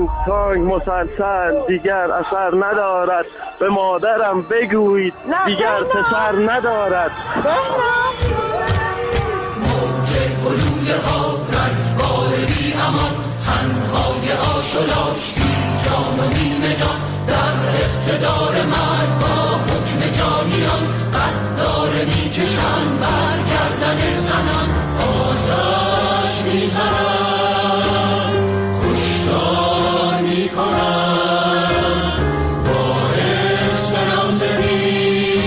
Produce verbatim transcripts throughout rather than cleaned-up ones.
تانک تانک مسلسل دیگر اثر ندارد، به مادرم بگویید دیگر پسر ندارد. موج گلوله ها رنگبار بی امان، تنهای آش و لاش بی جان و نیمه جان، در اقتدار مرگ با حکم جانیان، قدار میکشن برگردن زنان، آزش میزنن کشتار میکنن، باعث نامزدی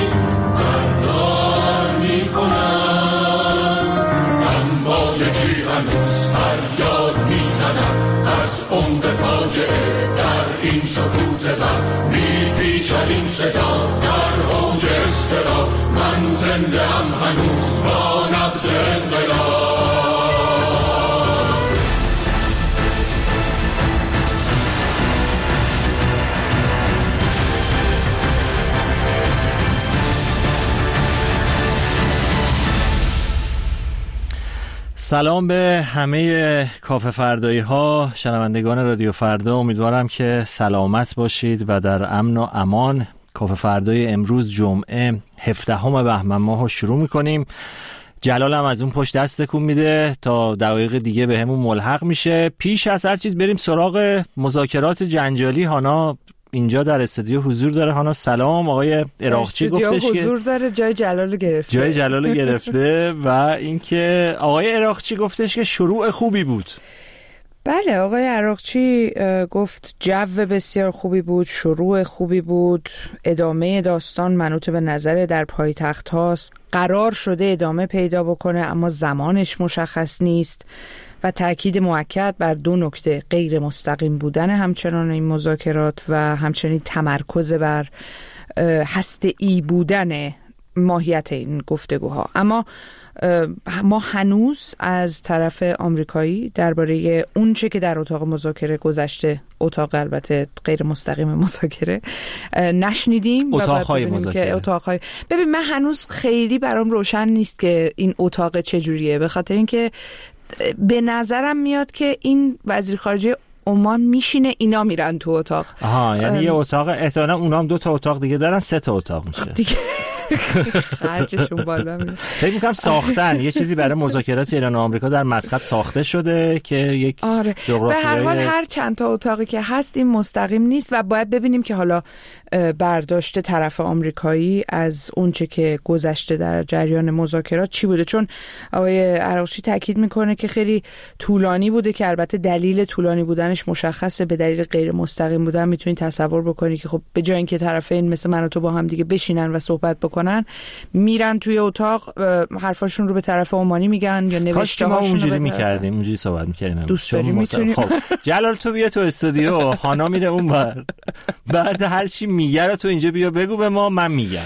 بردار میکنن، اما یکی هنوز فریاد میزنن از عمق فاجعه در این سکوت بر، میپیچد این صدا در اوج اضطراب، من زنده ام هنوز با نبض انقلاب. سلام به همه کافه فردایی ها، شنوندگان رادیو فردا. امیدوارم که سلامت باشید و در امن و امان. کافه فردای امروز جمعه هفدهم بهمن ماه شروع میکنیم. جلال هم از اون پشت دست تکون میده تا دقایق دیگه به همون ملحق میشه. پیش از هر چیز بریم سراغ مذاکرات جنجالی. هانا اینجا در استودیو حضور داره. هانا سلام. آقای عراقچی گفتش که حضور داره، جای جلالو گرفته جای جلالو گرفته و اینکه آقای عراقچی گفتش که شروع خوبی بود. بله، آقای عراقچی گفت جو بسیار خوبی بود، شروع خوبی بود، ادامه داستان منوط به نظر در پایتخت هاست، قرار شده ادامه پیدا بکنه اما زمانش مشخص نیست و تأکید موکد بر دو نکته: غیر مستقیم بودن همچنان این مذاکرات و همچنین تمرکز بر هسته‌ای بودن ماهیت این گفتگوها. اما ما هنوز از طرف آمریکایی درباره اون چه که در اتاق مذاکره گذشته، اتاق البته غیر مستقیم مذاکره، نشنیدیم. اتاق‌های مذاکره اتاق‌های ببین من هنوز خیلی برام روشن نیست که این اتاق چجوریه، به خاطر اینکه به نظرم میاد که این وزیر خارجه عمان میشینه، اینا میرن تو اتاق. آها، یعنی یه اتاق، احتمالاً اونا هم دو تا اتاق دیگه دارن، سه تا اتاق میشه دیگه. خرجشون بالا میره. فکر می‌کنم ساختن یه چیزی برای مذاکرات ایران و آمریکا در مسقط ساخته شده که یک آره. جغرافیای به هر حال هر چند تا اتاقی که هست این مستقیم نیست و باید ببینیم که حالا برداشت طرف آمریکایی از اونچه که گذشته در جریان مذاکرات چی بوده، چون آقای عراقچی تاکید میکنه که خیلی طولانی بوده که البته دلیل طولانی بودنش مشخصه، به دلیل غیر مستقیم بودن میتونید تصور بکنید که خب به جای اینکه طرفین مثل من و تو با هم دیگه بشینن و صحبت بکنن، میرن توی اتاق حرفاشون رو به طرف عمانی میگن یا نوشته هاشون رو. اونجوری میکردیم، اونجوری صحبت میکردیم. دوست داریم میتونیم. خب جلال تو بیا تو استودیو، هانا میره اونور، بعد هر چی میگه رو تو اینجا بیا بگو به ما، من میگم.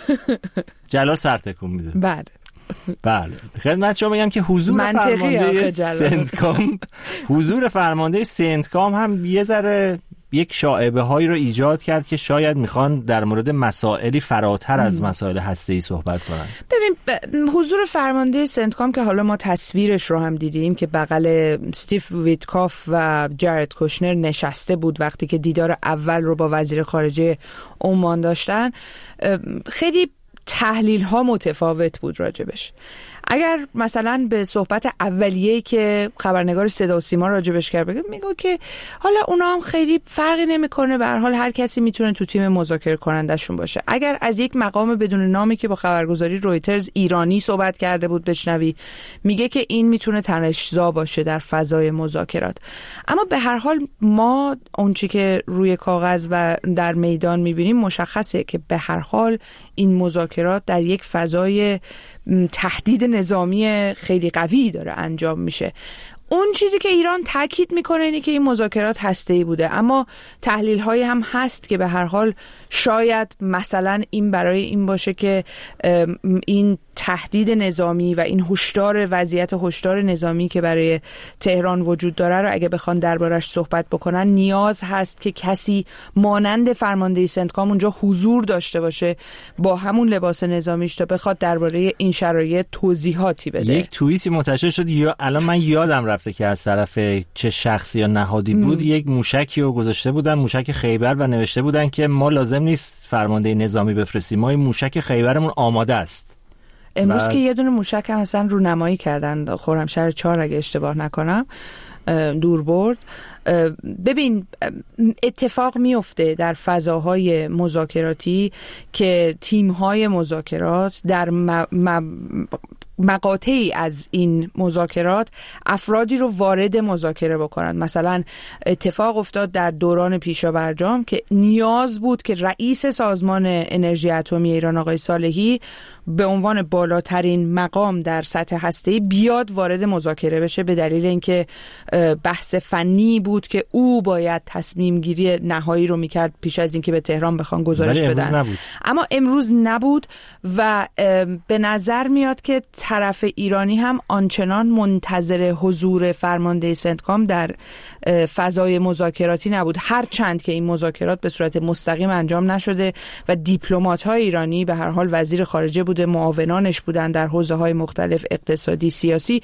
جلال سر تکون میده. بله بله. خدمت شما بگم که حضور فرمانده سنتکام حضور فرمانده سنتکام هم یه ذره یک شائبه هایی رو ایجاد کرد که شاید میخوان در مورد مسائلی فراتر از مسائل هسته‌ای صحبت کنن. ببین حضور فرمانده سنتکام که حالا ما تصویرش رو هم دیدیم که بغل استیو ویتکاف و جارد کوشنر نشسته بود وقتی که دیدار اول رو با وزیر خارجه عمان داشتن، خیلی تحلیل ها متفاوت بود راجبش. اگر مثلا به صحبت اولیه‌ای که خبرنگار صدا و سیما راجبش کرد بگه، میگه که حالا اونا هم خیلی فرقی نمیکنه، به هر حال هر کسی میتونه تو تیم مذاکره کنندشون باشه. اگر از یک مقام بدون نامی که با خبرگزاری رویترز ایرانی صحبت کرده بود بشنوی، میگه که این میتونه تنش‌زا باشه در فضای مذاکرات. اما به هر حال ما اون چی که روی کاغذ و در میدان میبینیم مشخصه که به هر حال این مذاکرات در یک فضای تهدید نظامی خیلی قوی داره انجام میشه. اون چیزی که ایران تاکید میکنه اینه که این مذاکرات هسته‌ای بوده، اما تحلیل های هم هست که به هر حال شاید مثلا این برای این باشه که این تهدید نظامی و این هشدار وضعیت هشدار نظامی که برای تهران وجود داره رو اگه بخوان دربارش صحبت بکنن، نیاز هست که کسی مانند فرمانده سنتکام اونجا حضور داشته باشه با همون لباس نظامیش تا بخواد درباره این شرایط توضیحاتی بده. یک توییتی منتشر شد، یا الان من یادم رفته که از طرف چه شخصی یا نهادی بود، م. یک موشکی رو گذاشته بودن، موشک خیبر، و نوشته بودن که ما لازم نیست فرمانده نظامی بفرستیم، ما این موشک خیبرمون آماده است. امروز و... که یه دونه موشک هم مثلا رونمایی کردن خرمشهر چهار اگه اشتباه نکنم، دور برد. ببین اتفاق میفته در فضاهای مذاکراتی که تیم‌های مذاکرات در م... م... مقاطعی از این مذاکرات افرادی رو وارد مذاکره بکنن. مثلا اتفاق افتاد در دوران پیشابرجام که نیاز بود که رئیس سازمان انرژی اتمی ایران آقای صالحی به عنوان بالاترین مقام در سطح هسته‌ای بیاد وارد مذاکره بشه، به دلیل اینکه بحث فنی بود که او باید تصمیم گیری نهایی رو میکرد پیش از اینکه به تهران بخوان گزارش بدن. نبود. اما امروز نبود و به نظر میاد که طرف ایرانی هم آنچنان منتظر حضور فرمانده سنتکام در فضای مذاکراتی نبود، هر چند که این مذاکرات به صورت مستقیم انجام نشده و دیپلمات‌های ایرانی، به هر حال وزیر خارجه بوده، معاونانش بودن در حوزه‌های مختلف اقتصادی، سیاسی،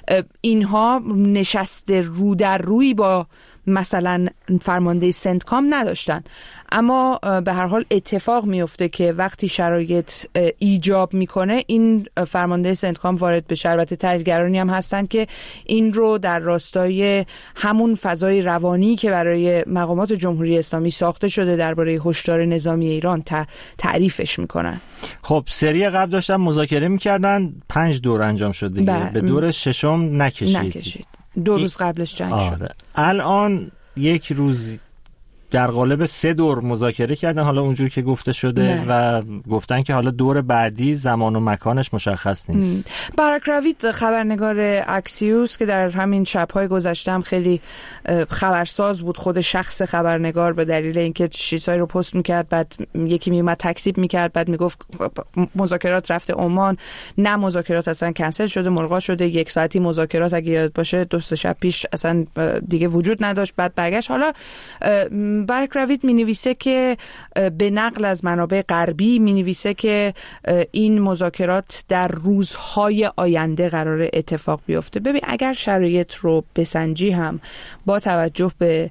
اینها نشسته رو در روی با مثلا فرمانده سنتکام نداشتن. اما به هر حال اتفاق میفته که وقتی شرایط ایجاب میکنه این فرمانده سنتکام وارد بشه. البته تحلیلگرانی هم هستن که این رو در راستای همون فضای روانی که برای مقامات جمهوری اسلامی ساخته شده درباره هشدار نظامی ایران تعریفش میکنن. خب سری قبل داشتن مذاکره میکردن، پنج دور انجام شد دیگه، به دور ششم نکشید, نکشید. دو روز قبلش جنگ آره. شد. الان یک روز در قالب سه دور مذاکره کردن، حالا اونجور که گفته شده نه. و گفتن که حالا دور بعدی زمان و مکانش مشخص نیست. باراک راوید خبرنگار اکسیوس که در همین شب‌های گذشته هم خیلی خبرساز بود، خود شخص خبرنگار، به دلیل اینکه چیزایی رو پست می‌کرد، بعد یکی میومد تکذیب می‌کرد، بعد میگفت مذاکرات رفته عمان، نه مذاکرات اصلا کنسل شده، ملغا شده، یک ساعتی مذاکرات اگه یاد باشه دو سه شب پیش اصلا دیگه وجود نداشت، بعد برگشت. حالا باراک راوید می نویسه که به نقل از منابع غربی می نویسه که این مذاکرات در روزهای آینده قرار اتفاق بیفته. ببین اگر شرایط رو بسنجی هم با توجه به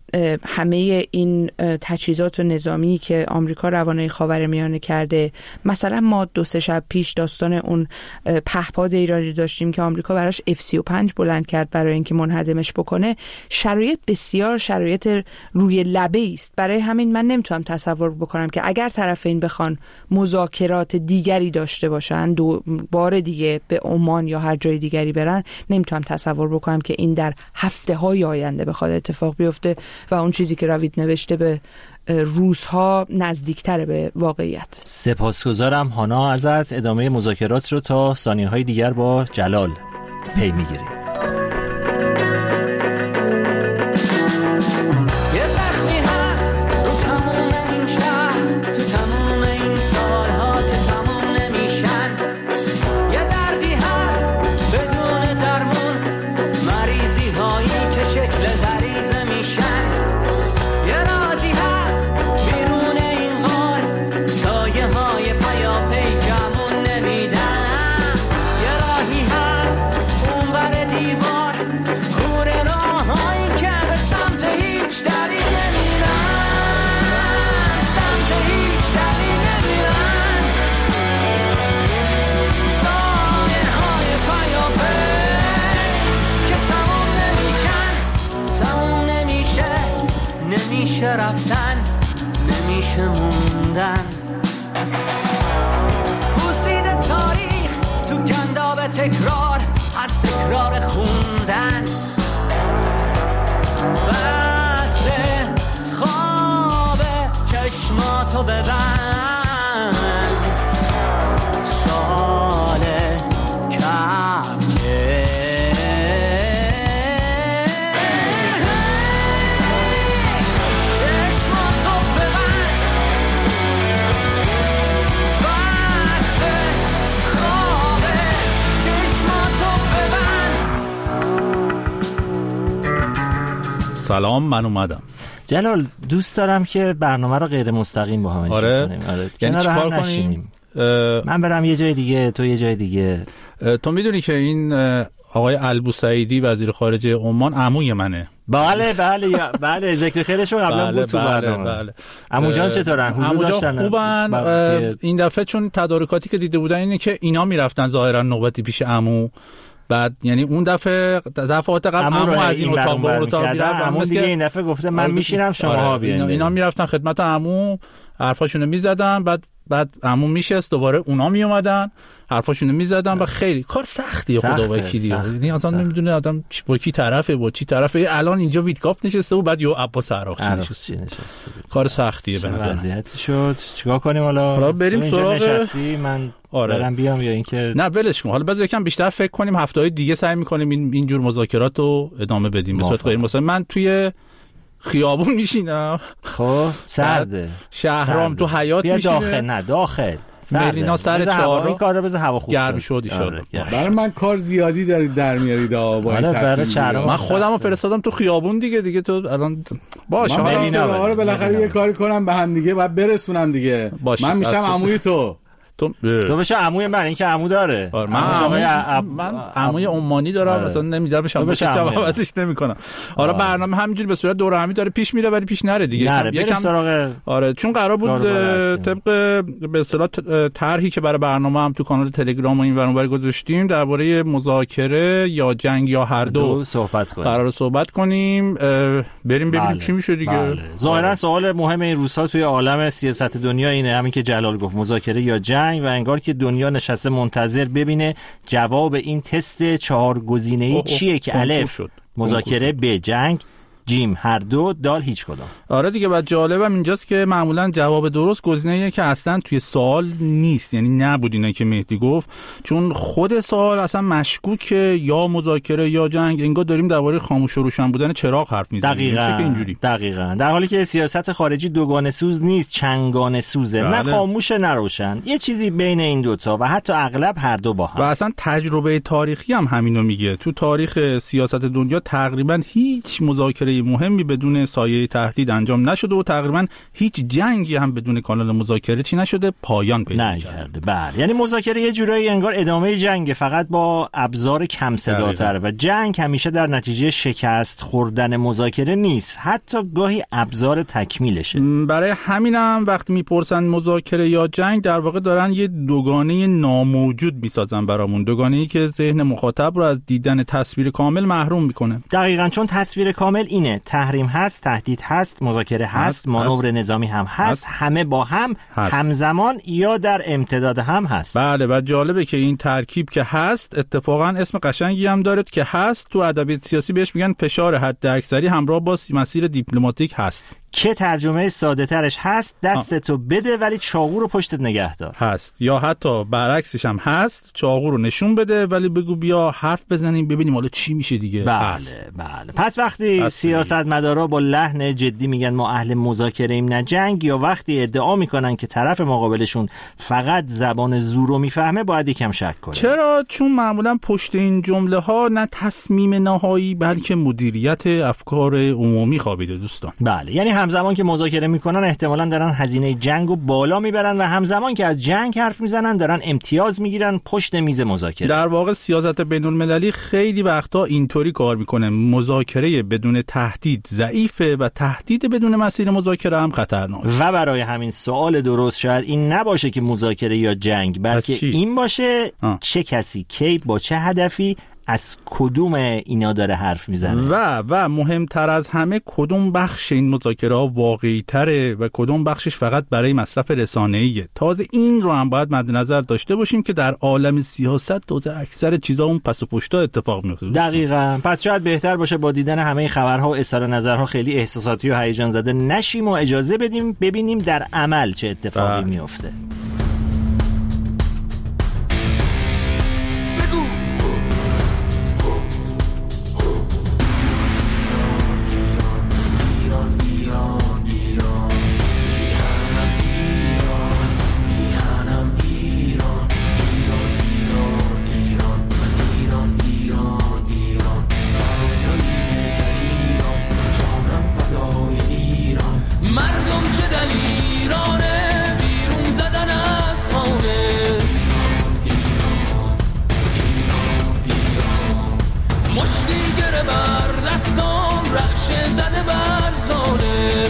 همه این تجهیزات نظامی که آمریکا روانه خاورمیانه کرده، مثلا ما دو سه شب پیش داستان اون پهپاد ایرانی داشتیم که آمریکا براش اف سی و پنج بلند کرد برای اینکه منهدمش بکنه. شرایط بسیار شرایط روی لبه است. برای همین من نمیتونم تصور بکنم که اگر طرفین بخوان مذاکرات دیگری داشته باشن، دو بار دیگه به عمان یا هر جای دیگری برن، نمیتونم تصور بکنم که این در هفته های آینده بخواد اتفاق بیفته و اون چیزی که راوید نوشته به روزها نزدیکتره به واقعیت. سپاسگزارم هانا ازت. ادامه مذاکرات رو تا ثانیه‌های دیگر با جلال پی میگیریم. نمیشه رفتن، نمیشه موندن، پوسیده تاریخ تو گنداب تکرار، از تکرار خوندن، فصل خواب چشماتو ببند، سال کمه خواب سلام، من اومدم. جلال دوست دارم که برنامه رو غیر مستقیم با هم اجرا آره. کنیم. آره. یعنی چیکار کنیم؟ من برم یه جای دیگه، تو یه جای دیگه. تو میدونی که این آقای البوسعیدی وزیر خارجه عمان عموی منه. بله بله بله ذکر خیرش رو قبلا بود تو برنامه. بله. عمو جان چطورن؟ عمو جان خوبن. این دفعه چون تدارکاتی که دیده بودن اینه که اینا میرفتن ظاهرا نوبتی پیش عمو، بعد یعنی اون دفعه دفعات قبل عمو از این اتاق به اتاق میرفت، عمو دیگه این دفعه گفته من میشینم شماها بیاین. اینا, اینا میرفتن خدمت عمو، حرفاشونو میزدن، بعد بعد عمو میشست دوباره اونا میومدن حرفاشونو میزدن و خیلی کار سختیه خدا وکیلی. یعنی اصلا نمیدونه آدم با کی طرفه با چی طرفه. الان اینجا ویتکاف نشسته و بعد یو عباس عراقچی نشسته. کار سختیه به نظر وضعیت شد. چیکار کنیم حالا؟ حالا بریم سراغ نشستی من آره. برم بیام یا اینکه نه ولش کن. حالا بذار یکم بیشتر فکر کنیم، هفته‌های دیگه سعی می‌کنیم این اینجور مذاکرات رو ادامه بدیم به صورت غیر مثلا من توی خیابون میشینم، خب سرده شهرام تو حیاط میشینه، داخل نه داخل ملینا سر چهار این کارو بذار هوا خوب گرم شد ان شاء الله. برای من کار زیادی دارید در میارید با این تصمیم. من خودمو فرستادم تو خیابون دیگه دیگه تو الان باشه حالا بالاخره یه کاری کنم به هم دیگه بعد برسونم دیگه. من میشم عموی تو تو تو بشه عموی من، این که عمو داره. من عموی من عموی عمانی دارم، مثلا نمیذارم بشم کسی عوضش نمیکنم. آره برنامه همینجوری به صورت دور همی داره پیش میره ولی پیش نره دیگه. یکم سراغ آره چون قرار بود طبق به اصطلاح طرحی که برای برنامه هم تو کانال تلگرام و این ور اونور گذاشتیم درباره مذاکره یا جنگ یا هر دو صحبت کنیم. قرار صحبت کنیم، بریم ببینیم چی میشه دیگه. ظاهرا سوال مهم این روزها توی عالم سیاست دنیا اینه، همین که جلال گفت مذاکره یا جنگ، و انگار که دنیا نشسته منتظر ببینه جواب این تست چهار گزینه‌ای چیه که الف مذاکره، ب جنگ، جیم هر دو، دال هیچ کدام. آره دیگه بعد جالبم اینجاست که معمولا جواب درست گزینه‌ایه که اصلا توی سوال نیست، یعنی نبود اینا که مهدی گفت، چون خود سوال اصلا مشکوکه یا مذاکره یا جنگ. انگار داریم درباره خاموش و روشن بودن چراغ حرف میزنیم. دقیقاً اینجوری دقیقاً در حالی که سیاست خارجی دوگانه سوز نیست، چنگانه سوزه. بله. نه خاموش نه روشن، یه چیزی بین این دوتا و حتی اغلب هر دو با هم. و اصلا تجربه تاریخی هم همینو میگه. تو تاریخ سیاست دنیا تقریبا هیچ مذاکره مهمی بدون سایه تهدید انجام نشده و تقریبا هیچ جنگی هم بدون کانال مذاکره چی نشده پایان پیدا نکرده. بله یعنی مذاکره یه جورایی انگار ادامه جنگ، فقط با ابزار کم صداتر، و جنگ همیشه در نتیجه شکست خوردن مذاکره نیست، حتی گاهی ابزار تکمیلشه. برای همینم وقتی میپرسن مذاکره یا جنگ در واقع دارن یه دوگانه ناموجود میسازن برامون، دوگانه‌ای که ذهن مخاطب رو از دیدن تصویر کامل محروم میکنه. دقیقاً چون تصویر کامل اینه، تحریم هست، تهدید هست، مذاکره هست، هست مانور هست. نظامی هم هست, هست، همه با هم هست. همزمان یا در امتداد هم هست. بله و جالبه که این ترکیب که هست اتفاقا اسم قشنگی هم داره که هست، تو ادبیات سیاسی بهش میگن فشار حداکثری همراه با مسیر دیپلماتیک هست، که ترجمه ساده ترش هست دستتو بده ولی چاقو رو پشتت نگه دار هست، یا حتی برعکسش هم هست، چاقو رو نشون بده ولی بگو بیا حرف بزنیم ببینیم حالا چی میشه دیگه. بله هست. بله پس وقتی سیاستمدارا با لحن جدی میگن ما اهل مذاکره ایم نه جنگ، یا وقتی ادعا میکنن که طرف مقابلشون فقط زبان زور رو میفهمه، باید یکم شک کنه. چرا؟ چون معمولا پشت این جمله ها نه تصمیم نهایی بلکه مدیریت افکار عمومی خوابیده دوستان. بله یعنی همزمان که مذاکره میکنن احتمالاً دارن هزینه جنگو بالا میبرن و همزمان که از جنگ حرف میزنن دارن امتیاز میگیرن پشت میز مذاکره. در واقع سیاست بین‌المللی خیلی وقتا اینطوری کار میکنه، مذاکره بدون تهدید ضعیفه و تهدید بدون مسیر مذاکره هم خطرناک. و برای همین سوال درست شاید این نباشه که مذاکره یا جنگ، بلکه این باشه آه. چه کسی کی با چه هدفی از کدوم اینا داره حرف میزنه و و مهمتر از همه کدوم بخش این مذاکره ها واقعی تره و کدوم بخشش فقط برای مصرف رسانه‌ایه. تازه این رو هم باید مد نظر داشته باشیم که در عالم سیاست تازه اکثر چیزا اون پس و پشتا اتفاق میفته. دقیقاً. پس شاید بهتر باشه با دیدن همه خبرها و اظهار نظرها خیلی احساساتی و هیجان زده نشیم و اجازه بدیم ببینیم در عمل چه اتفاقی میفته. زده بر ظالم.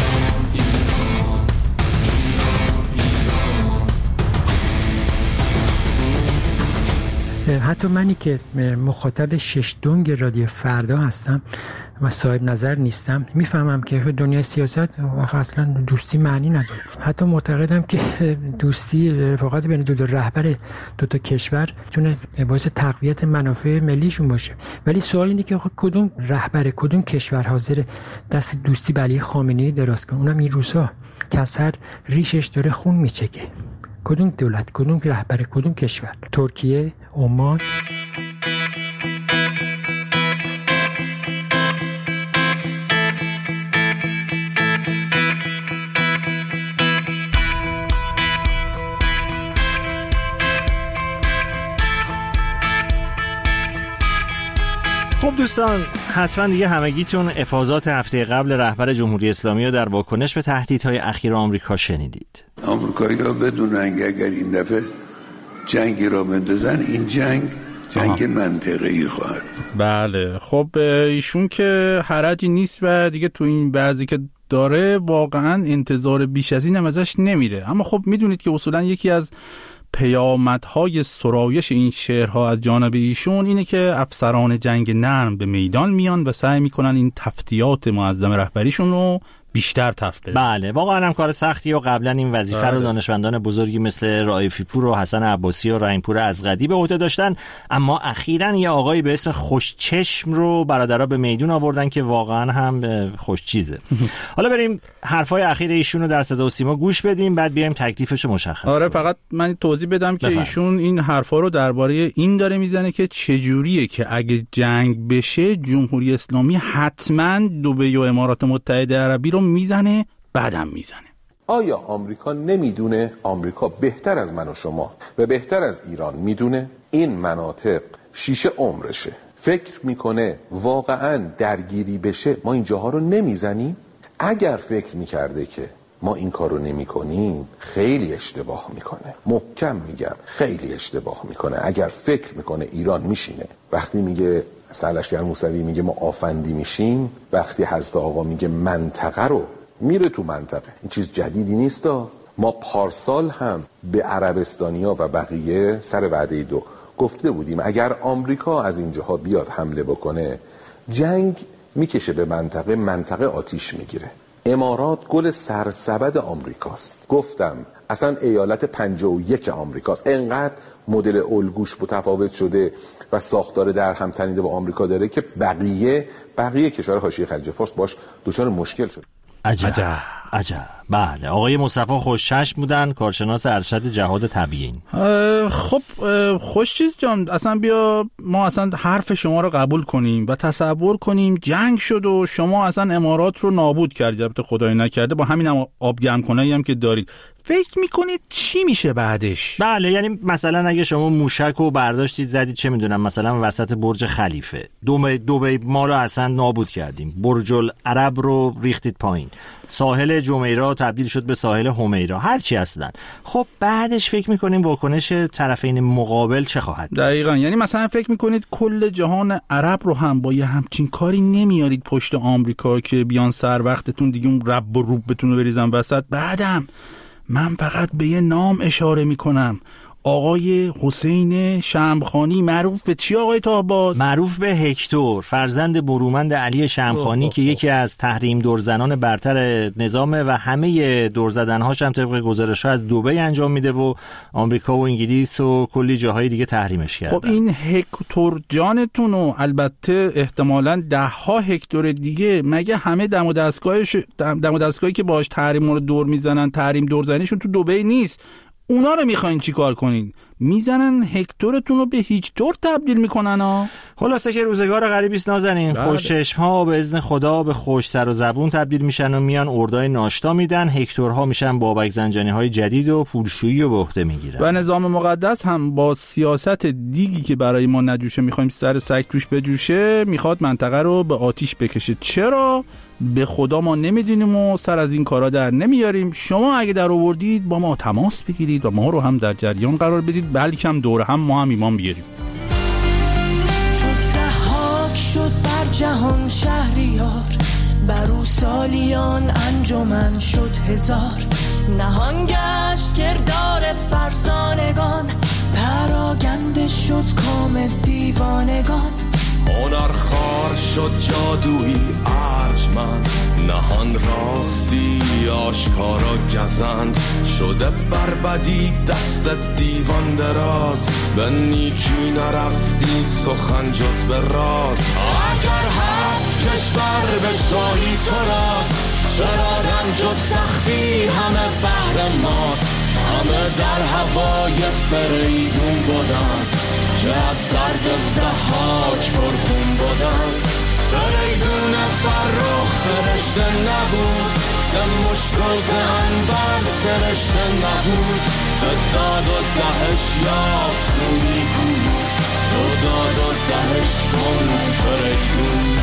حتی منی که مخاطب شش دنگ رادیو فردا هستم و صاحب نظر نیستم میفهمم که دنیای سیاست اصلا دوستی معنی نداره. حتی معتقدم که دوستی رفاقت بین دو تا رهبر دو تا کشور تونه باعث تقویت منافع ملیشون باشه. ولی سوال اینه که کدوم رهبر کدوم کشور حاضر دست دوستی به علی خامنه‌ای دراز کنه، اونم این روزا که از هر ریشش داره خون میچکه؟ کدوم دولت، کدوم رهبر، کدوم کشور؟ ترکیه، عمان؟ خب دوستان، حتما دیگه همگیتون افاضات هفته قبل رهبر جمهوری اسلامی رو در واکنش به تهدیدهای اخیر آمریکا شنیدید. آمریکایی‌ها بدونن که اگر این دفعه جنگی را بندازن، این جنگ جنگ منطقه‌ای خواهد. بله، خب ایشون که حرجی نیست و دیگه تو این بعضی که داره واقعا انتظار بیش از این هم ازش نمیره. اما خب میدونید که اصولا یکی از پیامدهای سرایش این شعرها از جانب ایشون اینه که افسران جنگ نرم به میدان میان و سعی میکنن این تفتیات معظم رهبریشون رو بیشتر تفت. بله، واقعا هم کار سختیه و قبلا این وظیفه بله. رو دانشمندان بزرگی مثل رائفی پور و حسن عباسی و رحیمپور ازغدی به عهده داشتن، اما اخیراً یه آقایی به اسم خوشچشم رو برادرها به میدون آوردن که واقعا هم خوش چیزه. حالا بریم حرفای اخیر ایشون رو در صدا و سیما گوش بدیم، بعد بیایم تکلیفش رو مشخص آره کنیم. فقط من توضیح بدم که بفرم. ایشون این حرفا رو درباره این داره میزنه که چجوریه که اگه جنگ بشه جمهوری اسلامی حتما دبی و امارات متحده عربی رو میزنه، بعدم میزنه. آیا آمریکا نمیدونه؟ آمریکا بهتر از من و شما و بهتر از ایران میدونه این مناطق شیشه عمرشه. فکر میکنه واقعا درگیری بشه ما این جاها رو نمیزنیم؟ اگر فکر میکرده که ما این کار رو نمی کنیم خیلی اشتباه میکنه. محکم میگم خیلی اشتباه میکنه. اگر فکر میکنه ایران میشینه وقتی میگه سرلشکر موسوی میگه ما آفندی میشیم، وقتی حضرت آقا میگه منطقه رو میره تو منطقه، این چیز جدیدی نیست. ما پارسال هم به عربستانیا و بقیه سر وعده دو گفته بودیم اگر آمریکا از اینجاها بیاد حمله بکنه جنگ میکشه به منطقه، منطقه آتیش میگیره. امارات گل سرسبد آمریکاست. گفتم اصلا ایالت پنجاه و یک آمریکاست. انقدر مدل الگوش متفاوت شده و ساختار در هم تنیده با آمریکا داره که بقیه بقیه کشور حاشیه خلیج فارس باش دچار مشکل شد. عجب عجب, عجب. بله، آقای مصطفی خوشچشم بودن، کارشناس ارشد جهاد تبیین. خب خوشچیز جان، اصلا بیا ما اصلا حرف شما رو قبول کنیم و تصور کنیم جنگ شد و شما اصلا امارات رو نابود کردید، البته خدای نکرده با همین هم آب گرم کنایی هم که دارید. فکر میکنید چی میشه بعدش؟ بله، یعنی مثلا اگه شما موشک رو برداشتید زدید چه میدونم مثلا وسط برج خلیفه، دبی دبی ما رو اصلا نابود کردیم، برج العرب رو ریختید پایین، ساحل جمیرا تبدیل شد به ساحل حمیرا، هر چی اصلا. خب بعدش فکر میکنیم واکنش طرفین مقابل چه خواهد؟ دقیقاً، یعنی مثلا فکر میکنید کل جهان عرب رو هم با یه همچین کاری نمیارید پشت آمریکا که بیان سر وقتتون دیگه اون رب و روب بتونه بریزن وسط؟ بعدم من فقط به یه نام اشاره میکنم، آقای حسین شمخانی، معروف به چی آقای طاهباز؟ معروف به هکتور، فرزند برومند علی شمخانی که یکی از تحریم دورزنان برتر نظامه و همه دورزدنهاش هم طبق گزارش‌ها از دبی انجام میده و آمریکا و انگلیس و کلی جاهای دیگه تحریمش کردن. خب این هکتور جانتون و البته احتمالاً ده ها هکتور دیگه مگه همه دم و دستگاهش دم و دستگاهی که باهاش تحریم رو دور میزنن، تحریم دورزنیشون تو دبی نیست؟ اونا رو میخواین چی کار کنین؟ میزنن هکتورتون رو به هیچ طور تبدیل میکنن ها. خلاصه که روزگار غریبیست نازنین. خوشچشم ها به اذن خدا به خوش سر و زبون تبدیل میشن و میان اردای ناشتا میدن، هکتورها میشن بابک زنجانی های جدید و پولشویی و به عهده میگیرن. و نظام مقدس هم با سیاست دیگی که برای ما نجوشه میخوایم سر سگ توش بجوشه، میخواد منطقه رو به آتیش بکشه. چرا؟ به خدا ما نمیدونیم و سر از این کارا در نمیاریم. شما اگه در آوردید با ما تماس بگیرید و ما رو هم در جریان قرار بدید، بلکه هم دور هم ما هم ایمان بیاریم. چون ضحاک شد بر جهان شهریار، سالیان انجمن شد هزار، نهان گشت کردار فرزانگان، پراگنده شد کام دیوانگان. هنر خار شد جادویی ارجمند، نهان راستی آشکارا گزند. شده بربدی دست دیوان دراز، به نیکی نرفتی سخن جز به راز. اگر هفت کشور به شاهی تو راست، چرا رنج و سختی همه بهر ماست. همه در هوای فریدون بودند، که از درد ضحاک پرخون بودند. فریدون فرخ فرشته نبود، ز مشک و ز عنبر سرشته نبود. ز داد و دهش یافت خونی کوی، تو داد و دهش کن فریدون.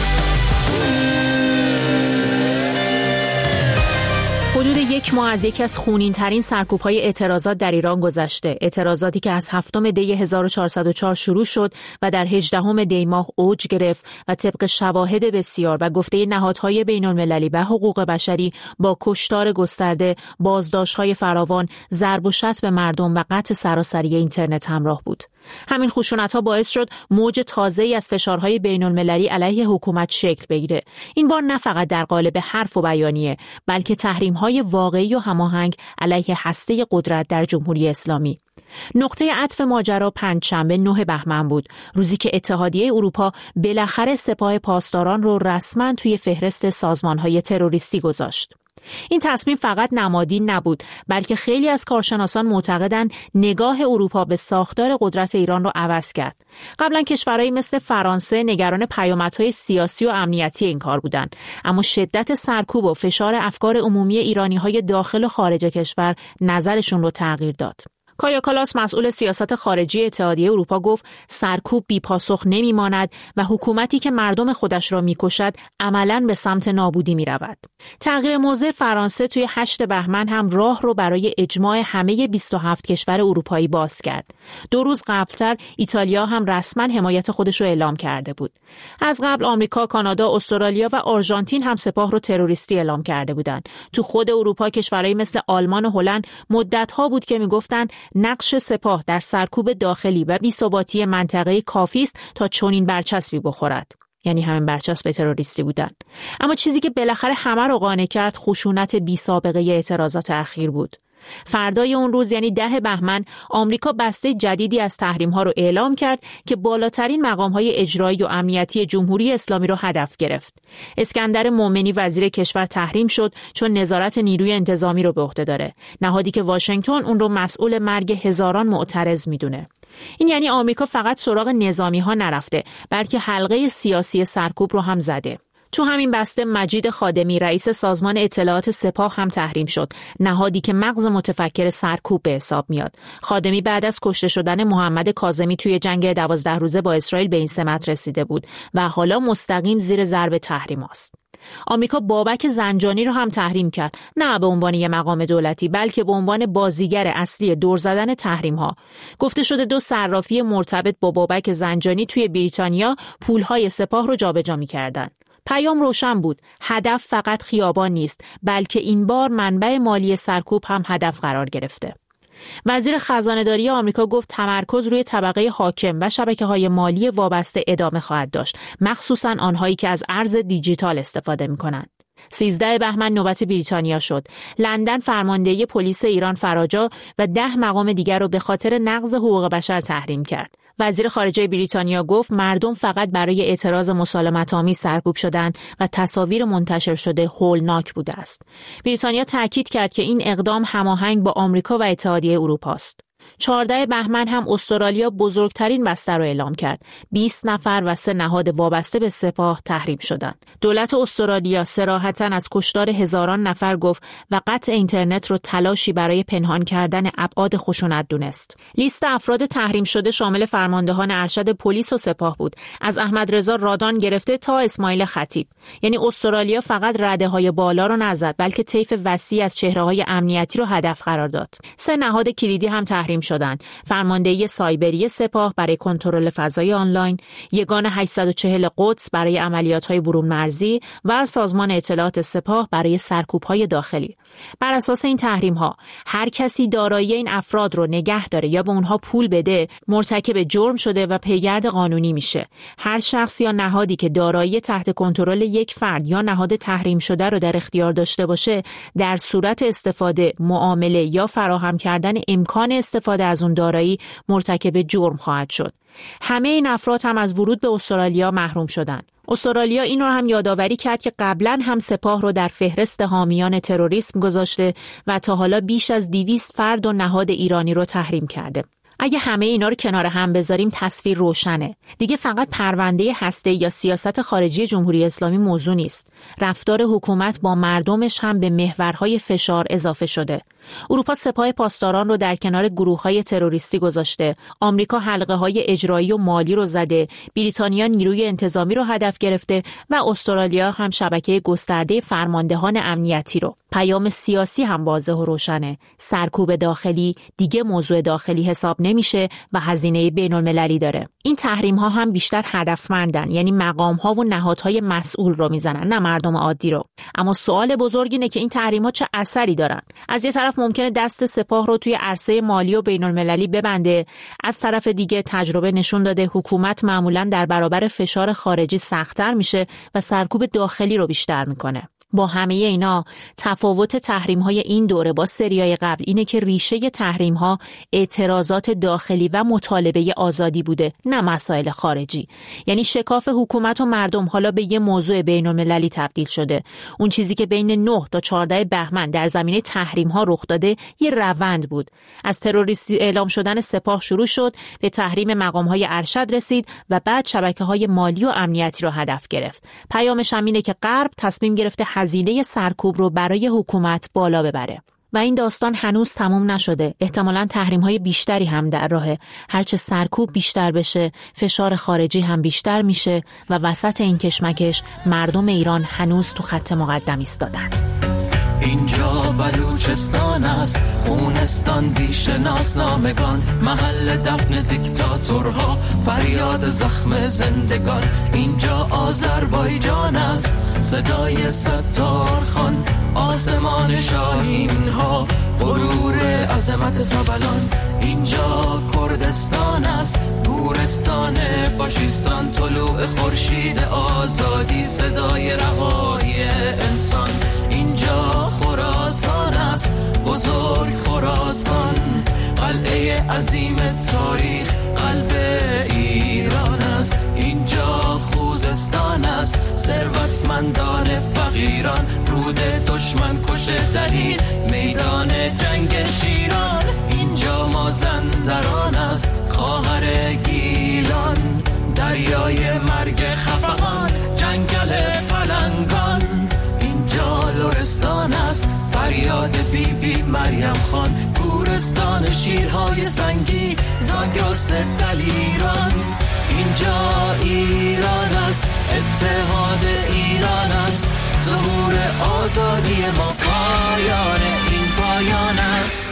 حدود یک ماه از یکی از خونین ترین سرکوب‌های اعتراضات در ایران گذشته. اعتراضاتی که از هفتم دی هزار و چهارصد و چهار شروع شد و در هجدهم دی ماه اوج گرفت و طبق شواهد بسیار و گفته نهادهای بین‌المللی و حقوق بشری با کشتار گسترده، بازداشت‌های فراوان، ضرب و شتم به مردم و قطع سراسری اینترنت همراه بود. همین خشونت‌ها باعث شد موج تازه‌ای از فشارهای بین‌المللی علیه حکومت شکل بگیره. این بار نه فقط در قالب حرف و بیانیه، بلکه تحریم‌های واقعی و هماهنگ علیه هسته قدرت در جمهوری اسلامی. نقطه عطف ماجرا پنجشنبه نه بهمن بود، روزی که اتحادیه اروپا بالاخره سپاه پاسداران رو رسما توی فهرست سازمان‌های تروریستی گذاشت. این تصمیم فقط نمادین نبود، بلکه خیلی از کارشناسان معتقدند نگاه اروپا به ساختار قدرت ایران رو عوض کرد. قبلا کشورهایی مثل فرانسه نگران پیامدهای سیاسی و امنیتی این کار بودند، اما شدت سرکوب و فشار افکار عمومی ایرانی‌های داخل و خارج کشور نظرشون رو تغییر داد. کایا کالاس مسئول سیاست خارجی اتحادیه اروپا گفت سرکوب بی پاسخ نمیماند و حکومتی که مردم خودش را میکشد عملاً به سمت نابودی میرود. تغییر موضع فرانسه توی هشت بهمن هم راه رو برای اجماع همه بیست و هفت کشور اروپایی باز کرد. دو روز قبلتر ایتالیا هم رسما حمایت خودش رو اعلام کرده بود. از قبل آمریکا، کانادا، استرالیا و آرژانتین هم سپاه رو تروریستی اعلام کرده بودند. تو خود اروپا کشورهای مثل آلمان و هلند مدت‌ها بود که میگفتند نقش سپاه در سرکوب داخلی و بی‌ثباتی منطقه‌ای کافی است تا چنین برچسبی بخورد. یعنی همین برچسب تروریستی بودن. اما چیزی که بالاخره همه رو قانع کرد خشونت بی‌سابقه اعتراضات اخیر بود. فردای اون روز یعنی ده بهمن آمریکا بسته جدیدی از تحریم‌ها رو اعلام کرد که بالاترین مقام‌های اجرایی و امنیتی جمهوری اسلامی رو هدف گرفت. اسکندر مومنی وزیر کشور تحریم شد چون نظارت نیروی انتظامی رو به عهده داره، نهادی که واشنگتن اون رو مسئول مرگ هزاران معترض میدونه. این یعنی آمریکا فقط سراغ نظامی‌ها نرفته، بلکه حلقه سیاسی سرکوب رو هم زده. تو همین بسته مجید خادمی رئیس سازمان اطلاعات سپاه هم تحریم شد، نهادی که مغز متفکر سرکوب به حساب میاد. خادمی بعد از کشته شدن محمد کاظمی توی جنگ دوازده روزه با اسرائیل به این سمت رسیده بود و حالا مستقیم زیر ضرب تحریم است. آمریکا بابک زنجانی رو هم تحریم کرد، نه به عنوان یک مقام دولتی بلکه به عنوان بازیگر اصلی دور زدن تحریم ها. گفته شده دو صرافی مرتبط با بابک زنجانی توی بریتانیا پولهای سپاه رو جابجا می‌کردن. پیام روشن بود، هدف فقط خیابان نیست، بلکه این بار منبع مالی سرکوب هم هدف قرار گرفته. وزیر خزانه‌داری آمریکا گفت تمرکز روی طبقه حاکم و شبکه‌های مالی وابسته ادامه خواهد داشت، مخصوصاً آنهایی که از ارز دیجیتال استفاده می‌کنند. سیزده بهمن نوبت بریتانیا شد. لندن فرماندهی پلیس ایران فراجا و ده مقام دیگر را به خاطر نقض حقوق بشر تحریم کرد. وزیر خارجه بریتانیا گفت مردم فقط برای اعتراض مسالمت‌آمیز سرکوب شدند و تصاویر منتشر شده هولناک بوده است. بریتانیا تاکید کرد که این اقدام هماهنگ با آمریکا و اتحادیه اروپا است. چهارده بهمن هم استرالیا بزرگترین بسته را اعلام کرد. بیست نفر و سه نهاد وابسته به سپاه تحریم شدند. دولت استرالیا صراحتاً از کشتار هزاران نفر گفت و قطع اینترنت را تلاشی برای پنهان کردن ابعاد خشونت دونست. لیست افراد تحریم شده شامل فرماندهان ارشد پلیس و سپاه بود، از احمد رضا رادان گرفته تا اسماعیل خطیب. یعنی استرالیا فقط رده‌های بالا رو نزد، بلکه طیف وسیع از چهره‌های امنیتی رو هدف قرار داد. سه نهاد کلیدی هم تحریم تحریم شدند: فرماندهی سایبری سپاه برای کنترل فضای آنلاین، یگان هشتصد و چهل قدس برای عملیات‌های برون مرزی و سازمان اطلاعات سپاه برای سرکوب‌های داخلی. بر اساس این تحریم‌ها هر کسی دارایی این افراد رو نگه داره یا به اونها پول بده مرتکب جرم شده و پیگرد قانونی میشه. هر شخص یا نهادی که دارایی تحت کنترل یک فرد یا نهاد تحریم شده رو در اختیار داشته باشه، در صورت استفاده، معامله یا فراهم کردن امکان استفاده از اون دارایی مرتکب جرم خواهد شد. همه این افراد هم از ورود به استرالیا محروم شدند. استرالیا این رو هم یادآوری کرد که قبلا هم سپاه رو در فهرست حامیان تروریسم گذاشته و تا حالا بیش از دویست فرد و نهاد ایرانی رو تحریم کرده. اگه همه اینا رو کنار هم بذاریم تصویر روشنه. دیگه فقط پرونده هسته یا سیاست خارجی جمهوری اسلامی موضوع نیست. رفتار حکومت با مردمش هم به محورهای فشار اضافه شده. اروپا سپاه پاسداران رو در کنار گروه‌های تروریستی گذاشته. آمریکا حلقه‌های اجرایی و مالی رو زده. بریتانیا نیروی انتظامی رو هدف گرفته و استرالیا هم شبکه گسترده فرماندهان امنیتی رو. پیام سیاسی هم واضح و روشنه. سرکوب داخلی دیگه موضوع داخلی حساب نمیشه و هزینه بین‌المللی داره. این تحریم‌ها هم بیشتر هدفمندن، یعنی مقام‌ها و نهادهای مسئول رو میزنن، نه مردم عادی رو. اما سوال بزرگ اینه که این تحریم‌ها چه اثری دارن؟ از یه طرف ممکنه دست سپاه رو توی عرصه مالی و بین‌المللی ببنده، از طرف دیگه تجربه نشون داده حکومت معمولاً در برابر فشار خارجی سخت‌تر میشه و سرکوب داخلی رو بیشتر میکنه. با همه اینا تفاوت تحریم‌های این دوره با سریای قبل اینه که ریشه تحریم‌ها اعتراضات داخلی و مطالبه آزادی بوده، نه مسائل خارجی. یعنی شکاف حکومت و مردم حالا به یه موضوع بین‌المللی تبدیل شده. اون چیزی که بین نه تا چهارده بهمن در زمینه تحریم‌ها رخ داده یه روند بود. از تروریستی اعلام شدن سپاه شروع شد، به تحریم مقام‌های ارشد رسید و بعد شبکه‌های مالی و امنیتی رو هدف گرفت. پیامش هم اینه که غرب تصمیم گرفته هزینه سرکوب رو برای حکومت بالا ببره. و این داستان هنوز تموم نشده. احتمالاً تحریم‌های بیشتری هم در راهه. هرچه سرکوب بیشتر بشه، فشار خارجی هم بیشتر میشه و وسط این کشمکش مردم ایران هنوز تو خط مقدم ایستادن. اینجا بلوچستان است، خونستان بیش ناسنامگان، محل دفن دیکتاتورها، فریاد زخم زندگان. اینجا آذربایجان است، صدای ستار خان، آسمان شاهین ها، غرور عظمت سبلان. اینجا کردستان است، گورستان فاشیستان، طلوع خورشید آزادی، صدای رهایی انسان. اینجا خراسان است، بزرگ خراسان، قلعه عظیم تاریخ، قلب ایران است. اینجا خوزستان است، ثروتمندان فقیران، رود دشمن کشه در این میدان جنگ شیران. اینجا مازندران است، خواهر گیلان، دریای مرگ خفقان، جنگل پلنگان. اینجا لرستان است، فریاد بی بی مریم خان، گورستان شیرهای سنگی، زاگرس دلیران. اینجا ایران است، اتحاد ایران است، ظهور آزادی ما، پایان این پایان است.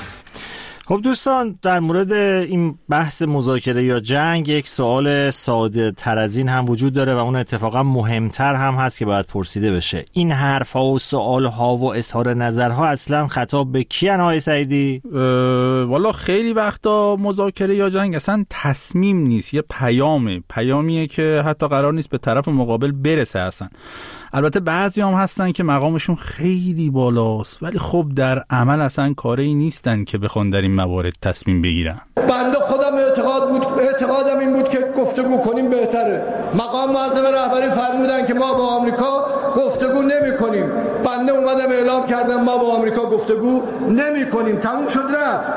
خب دوستان، در مورد این بحث مذاکره یا جنگ یک سوال ساده تر از این هم وجود داره و اون اتفاقا مهمتر هم هست که باید پرسیده بشه. این حرف‌ها و سوال‌ها و اظهار نظرها اصلا خطاب به کیان آقای سعیدی؟ والا خیلی وقتا مذاکره یا جنگ اصلا تصمیم نیست، یه پیامه، پیامیه که حتی قرار نیست به طرف مقابل برسه اصلا. البته بعضی هم هستن که مقامشون خیلی بالاست ولی خب در عمل اصلا کاری نیستن که بخوان در این موارد تصمیم بگیرن. بنده خودم اعتقاد بود اعتقادم این بود که گفتگو کنیم بهتره. مقام معظم رهبری فرمودن که ما با آمریکا گفتگو نمی‌کنیم. بنده اومدم اعلام کردم ما با آمریکا گفتگو نمی‌کنیم. تموم شد رفت.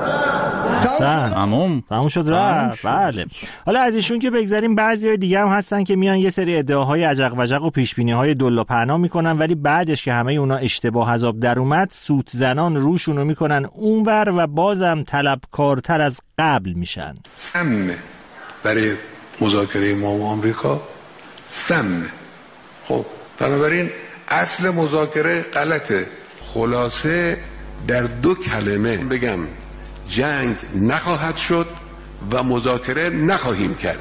تموم تموم شد رفت. بله. حالا از ایشون که بگذاریم، بعضی‌های دیگه هم هستن که میان یه سری ادعاهای عجق وجق و پیش‌بینی‌های دلا پهنا میکنن ولی بعدش که همه اونا اشتباه از آب در اومد، سوت زنان روشونو میکنن اونور و بازم طلبکارتر از قبل میشن. سم برای مذاکره ما و آمریکا سم. خب بنابراین اصل مذاکره غلطه. خلاصه در دو کلمه بگم، جنگ نخواهد شد و مذاکره نخواهیم کرد.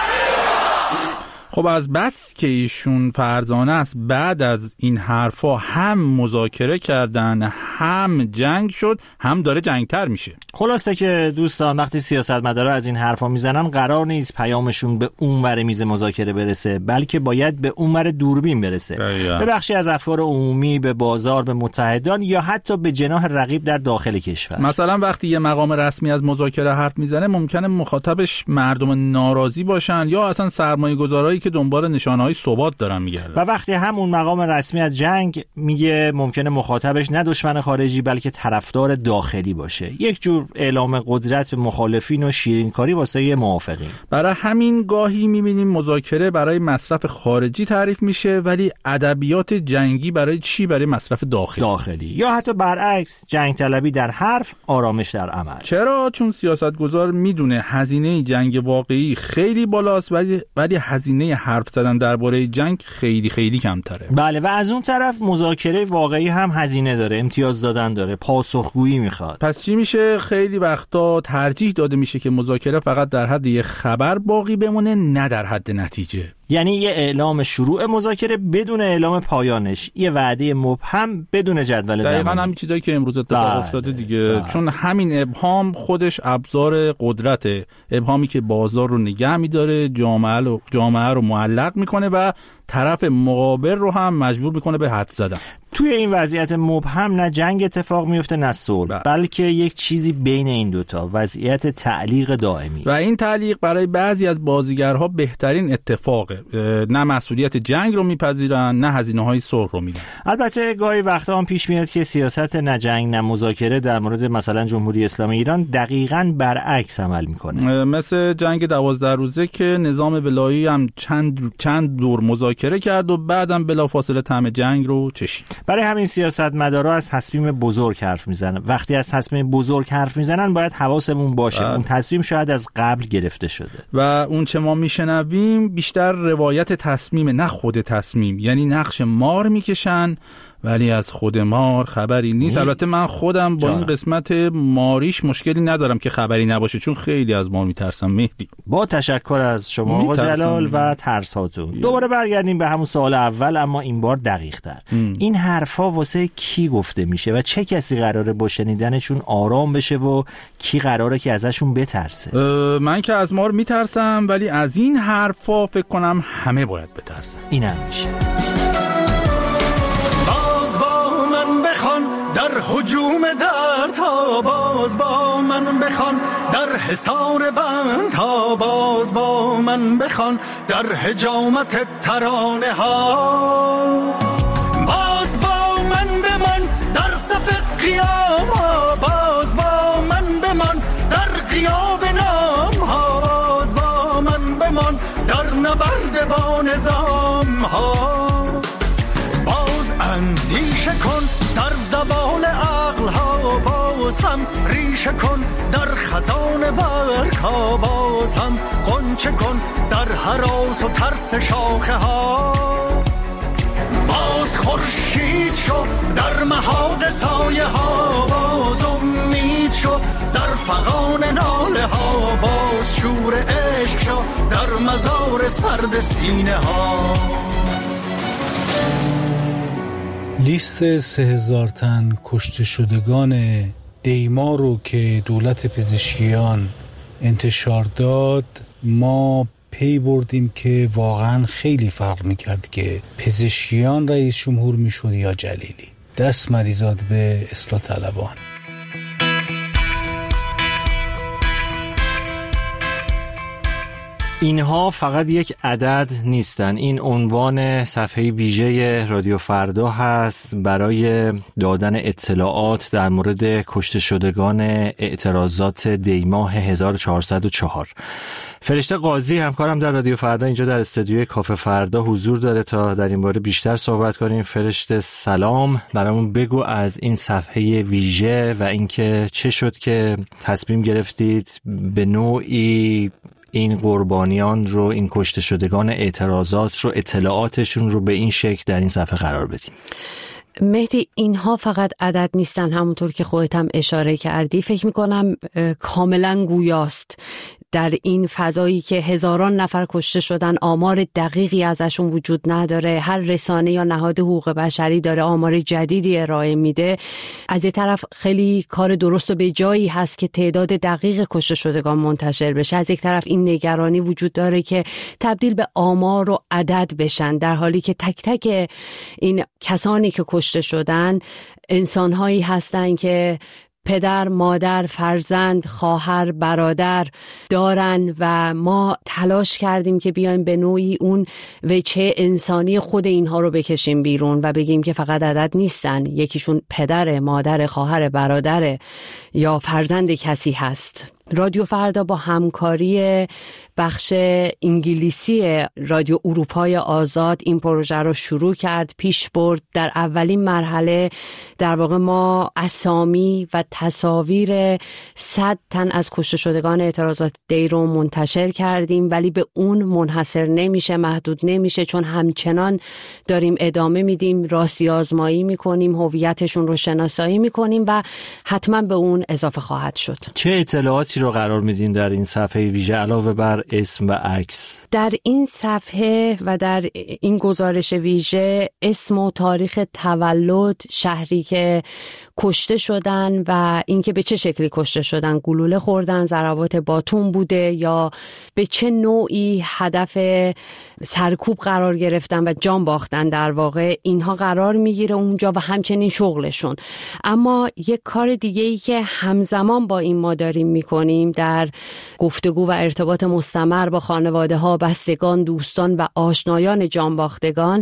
خب از بس که ایشون فرزانه است بعد از این حرفا هم مذاکره کردن هم جنگ شد هم داره جنگتر میشه. خلاصه که دوستان وقتی سیاستمدارا از این حرفا میزنن قرار نیست پیامشون به اون ور میز مذاکره برسه، بلکه باید به اون ور دوربین برسه، به بخشی از افکار عمومی، به بازار، به متحدان یا حتی به جناح رقیب در داخل کشور. مثلا وقتی یه مقام رسمی از مذاکره حرف میزنه ممکنه مخاطبش مردم ناراضی باشن یا اصلا سرمایه‌گذارایی که دنبال نشانه‌های ثبات دارن میگردن. و وقتی همون مقام رسمی از جنگ میگه ممکنه مخاطبش نه دشمن خارجی بلکه طرفدار داخلی باشه، یک جور اعلام قدرت به مخالفین و شیرینکاری واسه موافقین. برای همین گاهی میبینیم مذاکره برای مصرف خارجی تعریف میشه ولی ادبیات جنگی برای چی؟ برای مصرف داخلی. داخلی یا حتی برعکس، جنگ طلبی در حرف، آرامش در عمل. چرا؟ چون سیاستگزار میدونه هزینه جنگ واقعی خیلی بالاست ولی ولی هزینه حرف زدن درباره جنگ خیلی خیلی کمتره. بله، و از اون طرف مذاکره واقعی هم هزینه داره، امتیاز دادن داره، پاسخگویی میخواد. پس چی میشه؟ خیلی وقتا ترجیح داده میشه که مذاکره فقط در حد یه خبر باقی بمونه، نه در حد نتیجه. یعنی یه اعلام شروع مذاکره بدون اعلام پایانش، یه وعده مبهم بدون جدول زمانی. دقیقاً همین چیزایی که امروز اتفاق بله. افتاده دیگه بله. چون همین ابهام خودش ابزار قدرته، ابهامی که بازار رو نگه می‌داره، جامعه رو جامعه رو معلق میکنه و طرف مقابل رو هم مجبور میکنه به حد زدن. توی این وضعیت مبهم نه جنگ اتفاق میفته نه صلح، بلکه یک چیزی بین این دوتا، وضعیت تعلیق دائمی. و این تعلیق برای بعضی از بازیگرها بهترین اتفاقه، نه مسئولیت جنگ رو میپذیرن نه هزینه‌های صلح رو میدن. البته گاهی وقتا هم پیش میاد که سیاست نه جنگ نه مذاکره در مورد مثلا جمهوری اسلامی ایران دقیقاً برعکس عمل میکنه، مثل جنگ دوازده روزه که نظام ولایی هم چند چند دور مذاکره کرد و بعدم بلافاصله طعم جنگ رو چشید. برای همین سیاستمدارا از تصمیم بزرگ حرف میزنن. وقتی از تصمیم بزرگ حرف میزنن باید حواسمون باشه بله. اون تصمیم شاید از قبل گرفته شده و اون چه ما میشنویم بیشتر روایت تصمیم نه خود تصمیم، یعنی نقش مار میکشن ولی از خود مار خبری نیست. نیست. البته من خودم با جان. این قسمت ماریش مشکلی ندارم که خبری نباشه، چون خیلی از مار میترسم. مهدی، با تشکر از شما آقا جلال و ترس هاتون. دوباره برگردیم به همون سوال اول، اما این بار دقیق تر. این حرفا واسه کی گفته میشه و چه کسی قراره با شنیدنشون آرام بشه و کی قراره که ازشون بترسه؟ من که از مار میترسم ولی از این حرفا فکر کنم همه باید بترسن. اینم میشه. در هجوم در تا باز با من بخوان، در حصار بند تا باز با من بخوان، در حجامت ترانه ها باز با من بمان، در صف قیام ها باز با من بمان، در غیاب نام ها باز با من بمان، در نبرد با نظام ها باز اندیشه کن، در زبان عقل ها باز هم ریشه کن، در خزان برگ ها باز هم غنچه کن، در هراس و ترس شاخه ها باز خورشید شو، در محاق سایه ها باز امید شو، در فغان ناله ها باز شور عشق شو، در مزار سرد سینه ها. لیست سه هزار تن کشته شدگان دیما رو که دولت پزشکیان انتشار داد، ما پی بردیم که واقعا خیلی فرق میکرد که پزشکیان رئیس جمهور میشد یا جلیلی. دست مریزاد به اصلاح طلبان. اینها فقط یک عدد نیستن، این عنوان صفحه ویژه رادیو فردا هست برای دادن اطلاعات در مورد کشته شدگان اعتراضات دیماه هزار و چهارصد و چهار. فرشته قاضی همکارم در رادیو فردا اینجا در استودیوی کافه فردا حضور داره تا در این باره بیشتر صحبت کنیم. فرشته سلام، برامون بگو از این صفحه ویژه و اینکه چه شد که تصمیم گرفتید به نوعی این قربانیان رو، این کشته شدگان اعتراضات رو، اطلاعاتشون رو به این شکل در این صفحه قرار بدیم. مهدی اینها فقط عدد نیستن، همونطور که خودت هم اشاره کردی. فکر میکنم کاملا گویاست در این فضایی که هزاران نفر کشته شدن، آمار دقیقی ازشون وجود نداره، هر رسانه یا نهاد حقوق بشری داره آمار جدیدی ارائه میده. از یه طرف خیلی کار درست و به جایی هست که تعداد دقیق کشته شدگان منتشر بشه، از یک طرف این نگرانی وجود داره که تبدیل به آمار و عدد بشن، در حالی که تک تک این کسانی که کشته شدن انسانهایی هستن که پدر، مادر، فرزند، خواهر، برادر دارن و ما تلاش کردیم که بیایم به نوعی اون وجه انسانی خود اینها رو بکشیم بیرون و بگیم که فقط عدد نیستن، یکیشون پدر، مادر، خواهر، برادر یا فرزند کسی هست. رادیو فردا با همکاری بخش انگلیسی رادیو اروپای آزاد این پروژه رو شروع کرد، پیش برد. در اولین مرحله در واقع ما اسامی و تصاویر صد تن از کشته شدگان اعتراضات دی رو منتشر کردیم، ولی به اون منحصر نمیشه، محدود نمیشه، چون همچنان داریم ادامه میدیم، راستی آزمایی میکنیم، هویتشون رو شناسایی میکنیم و حتما به اون اضافه خواهد شد. چه اطلاعاتی رو قرار میدین در این صفحه ویژه علاوه بر اسم و عکس؟ در این صفحه و در این گزارش ویژه اسم و تاریخ تولد، شهری که کشته شدن و اینکه به چه شکلی کشته شدن، گلوله خوردن، ضربات باتون بوده یا به چه نوعی هدف سرکوب قرار گرفتن و جان باختن، در واقع اینها قرار میگیره اونجا و همچنین شغلشون. اما یک کار دیگه ای که همزمان با این ما داریم میکنیم در گفتگو و ارتباط مستمر با خانواده ها، بستگان، دوستان و آشنایان جان باختگان،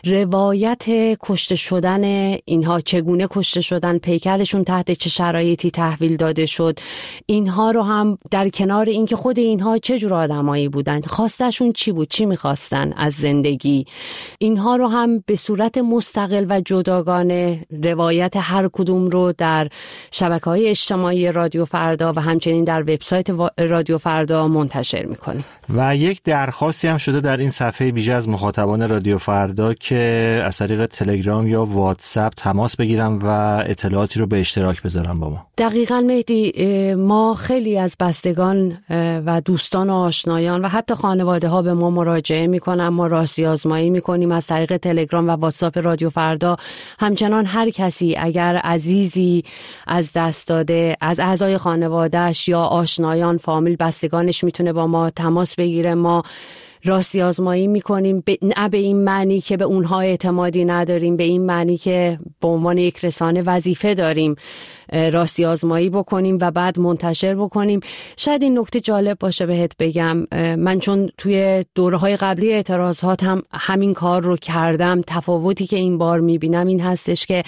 روایت کشته شدن اینها، چگونه کشته شدن، پیکرشون تحت چه شرایطی تحویل داده شد، اینها رو هم در کنار اینکه خود اینها چه جور آدمایی بودن، خواستشون چی بود، چی میخواستن از زندگی، اینها رو هم به صورت مستقل و جداگانه روایت هر کدوم رو در شبکه‌های اجتماعی رادیو فردا و همچنین در وبسایت رادیو فردا منتشر میکنیم. و یک درخواستی هم شده در این صفحه ویژه از مخاطبان رادیو فردا که از طریق تلگرام یا واتساپ تماس بگیرن و اطلاعاتی رو به اشتراک بذارن با ما. دقیقاً مهدی، ما خیلی از بستگان و دوستان و آشنایان و حتی خانواده ها به ما مراجعه میکنن، ما راستی آزمایی میکنیم از طریق تلگرام و واتساپ رادیو فردا. همچنان هر کسی اگر عزیزی از دست داده از اعضای خانوادهش یا آشنایان، فامیل، بستگانش میتونه با ما تماس بگیره. ما راستی آزمایی میکنیم، نه به این معنی که به اونها اعتمادی نداریم، به این معنی که به عنوان یک رسانه وظیفه داریم راستی آزمایی بکنیم و بعد منتشر بکنیم. شاید این نکته جالب باشه بهت بگم، من چون توی دوره‌های قبلی اعتراضات هم همین کار رو کردم، تفاوتی که این بار میبینم این هستش که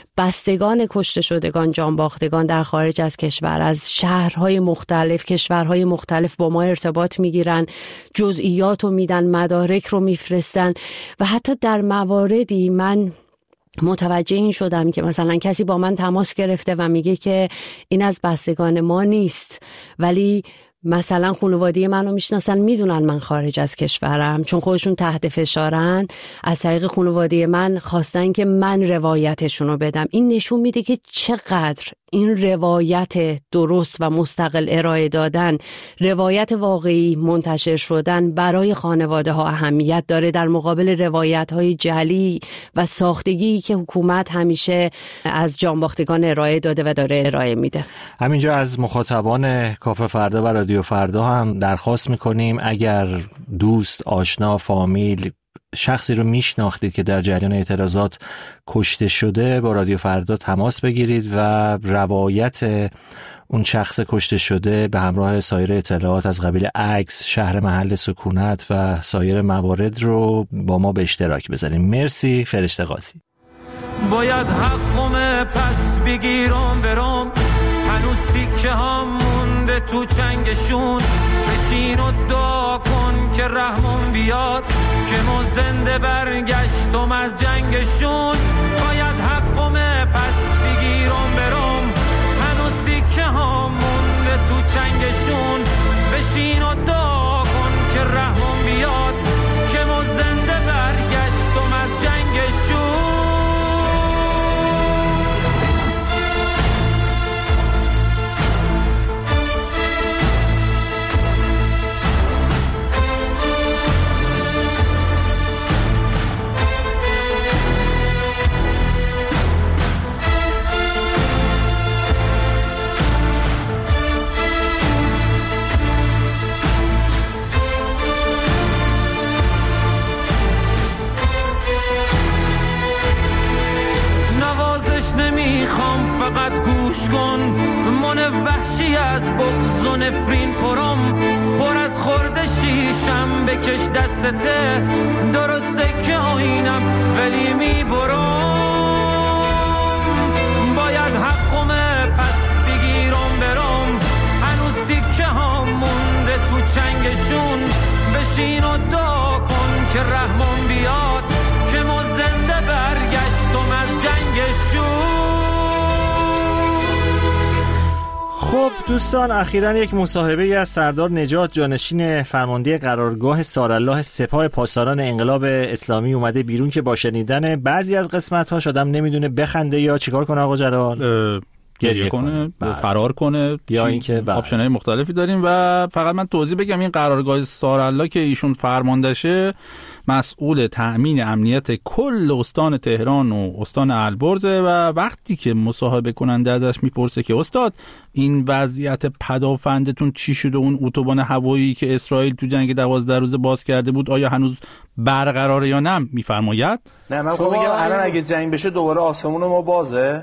بستگان کشته شدگان، جان باختگان در خارج از کشور، از شهرهای مختلف، کشورهای مختلف با ما ارتباط میگیرن، جزئیات رو میدن، مدارک رو میفرستن و حتی در مواردی من متوجه این شدم که مثلا کسی با من تماس گرفته و میگه که این از بستگان ما نیست، ولی مثلا خانواده منو میشناسن، میدونن من خارج از کشورم، چون خودشون تحت فشارن، از طریق خانواده من خواستن که من روایتشون رو بدم. این نشون میده که چقدر این روایت درست و مستقل ارائه دادن، روایت واقعی منتشر شدن برای خانواده ها اهمیت داره در مقابل روایت های جعلی و ساختگی که حکومت همیشه از جانباختگان ارائه داده و داره ارائه میده. همینجا از مخاطبان کافه فردا و رادیو فردا هم درخواست میکنیم اگر دوست، آشنا، فامیل، شخصی رو میشناختید که در جریان اعتراضات کشته شده با رادیو فردا تماس بگیرید و روایت اون شخص کشته شده به همراه سایر اطلاعات از قبیل عکس، شهر، محل سکونت و سایر موارد رو با ما به اشتراک بذاریم. مرسی فرشته قاضی. باید حقم پس بگیرم برام، هنوز تیکه هم مونده تو چنگشون، بشین و دعا کن که رحمون بیاد که ما زنده برگشتم از جنگشون. باید حقم پس بگیرم برام، هنوز تیکه هم مونده تو چنگشون، بشین و دعا کن که رحمون بیاد که ما زنده برگشتم از جنگشون. جان وحشی از بغض و نفرین پرم، پر از خورده شیشم بکش دستته، درسته که آینم ولی میبرم، باید حقمه پس بگیرم برم، هنوز دیگه هم مونده تو چنگشون، بشین و دعا کن که رحمان بیاد که ما زنده برگشتم از جنگشون. خب دوستان، اخیراً یک مصاحبه از سردار نجات جانشین فرمانده قرارگاه سارالله سپاه پاسداران انقلاب اسلامی اومده بیرون که با شنیدن بعضی از قسمت‌هاش آدم نمیدونه بخنده یا چیکار کنه. آقا جلال گریه کنه، کنه فرار کنه، یا اینکه آپشن‌های مختلفی داریم. و فقط من توضیح بگم این قرارگاه سارالله که ایشون فرماندهشه مسئول تأمین امنیت کل استان تهران و استان البرز و وقتی که مصاحبه کننده ازش میپرسه که استاد این وضعیت پدافندتون چی شد و اون اتوبان هوایی که اسرائیل تو جنگ دوازده روزه باز کرده بود آیا هنوز برقراره یا نه، میفرماید نه من میگم الان اگه جنگ بشه دوباره آسمون ما بازه،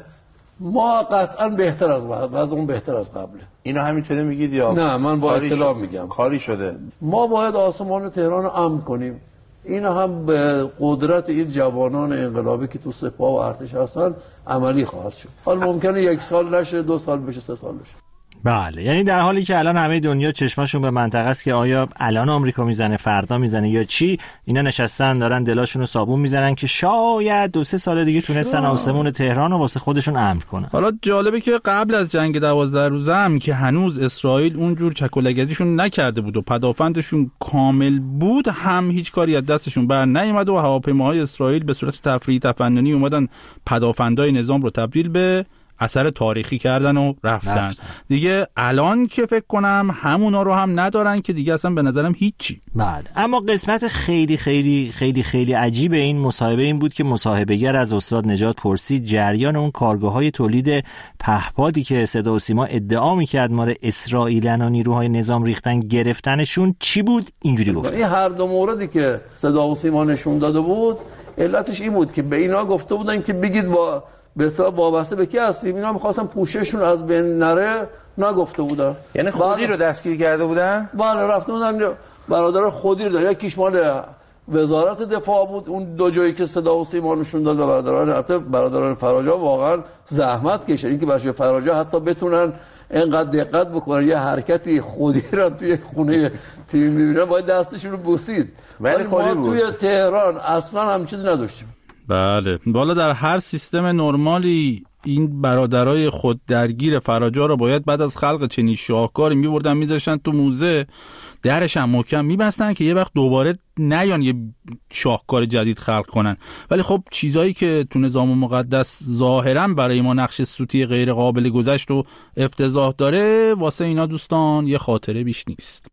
ما قطعا بهتر از بعد از اون بهتر از قبله. اینو همینطوری میگید یا نه؟ من با اطلاع میگم کاری شده. ما باید آسمان تهران رو امن کنیم. این هم به قدرت این جوانان انقلابی که تو سپاه و ارتش هستن عملی خواهد شد. حالا ممکنه یک سال نشه، دو سال بشه، سه سال بشه. بله، یعنی در حالی که الان همه دنیا چشماشون به منطقه است که آیا الان آمریکا میزنه فردا میزنه یا چی، اینا نشستن دارن دلاشون رو صابون میزنن که شاید دو سه سال دیگه تونستن آسمون تهران رو واسه خودشون امن کنن. حالا جالبه که قبل از جنگ دوازده روزه هم که هنوز اسرائیل اونجور چکولگدیشون نکرده بود و پدافندشون کامل بود، هم هیچ کاری از دستشون بر نیامد و هواپیماهای اسرائیل به صورت تفریحی تفننی اومدن پدافندای نظام رو تبدیل به اثر تاریخی کردن و رفتن. رفتن دیگه الان که فکر کنم همونا رو هم ندارن که دیگه اصلا به نظرم هیچی. بله، اما قسمت خیلی خیلی خیلی خیلی عجیب این مصاحبه این بود که مصاحبه‌گر از استاد نجات پرسید جریان اون کارگاه‌های تولید پهپادی که صدا و سیما ادعا می‌کرد ماره اسرائیلن و نیروهای نظام ریختن گرفتنشون چی بود؟ اینجوری گفت این هر دو موردی که صدا و سیما نشون داده بود علتش این بود که به اینا گفته بودن که بگید با به حساب وابسته به کی هستیم، اینا می‌خواستن پوشششون از بین نره، نگفته بودن. یعنی خودی رو دستگیر کرده بودن؟ بله، رفته بودن برادر خودی رو داشت، یکیش مال وزارت دفاع بود، اون دو جایی که صدا و سیما نشون داد و برادران حتی برادران فراجا واقعا زحمت کشیدن اینکه برای فراجا حتی بتونن اینقدر دقت بکنن یه حرکتی خودی رو توی خونه تیم می‌بینن باید دستشون رو بوسید. ولی ما توی تهران اصلا هم چیزی نداشتیم. بله، بالا در هر سیستم نرمالی این برادرای خود درگیر فراجا رو باید بعد از خلق چنین شاهکاری می‌بردن می‌ذاشتن تو موزه، درش هم محکم می‌بستن که یه وقت دوباره نیان یه شاهکار جدید خلق کنن. ولی خب چیزایی که تو نظام مقدس ظاهراً برای ما نقش سوتی غیر قابل گذشت و افتضاح داره، واسه اینا دوستان یه خاطره بیش نیست.